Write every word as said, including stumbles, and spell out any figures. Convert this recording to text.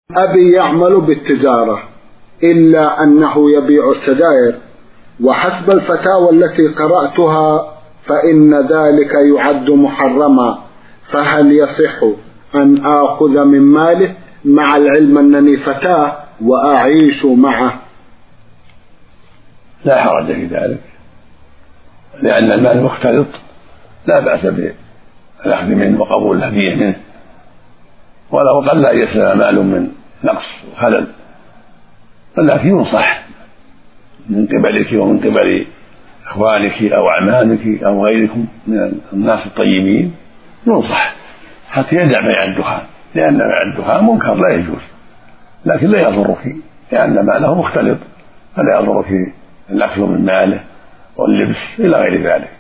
أبي يعمل بالتجارة إلا أنه يبيع السجائر، وحسب الفتاوى التي قرأتها فإن ذلك يعد محرما، فهل يصح أن آخذ من ماله مع العلم أنني فتاة وأعيش معه؟ لا حرج في ذلك، لأن المال مختلط لا بأس بالأخذ منه وقبول الهدية منه، ولو قل لا يسلم مال من نقص وخلل، ولكن ينصح من قبلك ومن قبل إخوانك أو أعمامك أو غيركم من الناس الطيبين، ينصح حتى يدع بيع الدخان، لأن بيع الدخان منكر لا يجوز، لكن لا يضرك لأن ماله مختلط، فلا يضرك الأكل من ماله واللبس إلى غير ذلك.